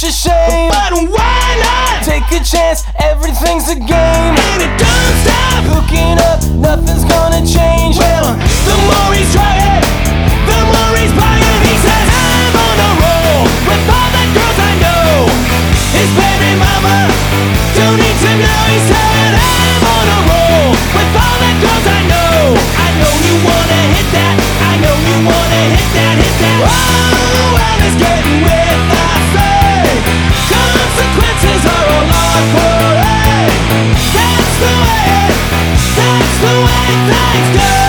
such a shame, but why not? Take a chance, everything's a game, and it don't stop. Hooking up, nothing's gonna change. Well, the more he's trying, the more he's buying. He says, I'm on a roll with all the girls I know. His baby mama don't need to know. He said, I'm on a roll with all the girls I know. I know you wanna hit that. I know you wanna hit that, hit that. Oh, well, it's getting with I say. Consequences are a lot for it. That's the way things go.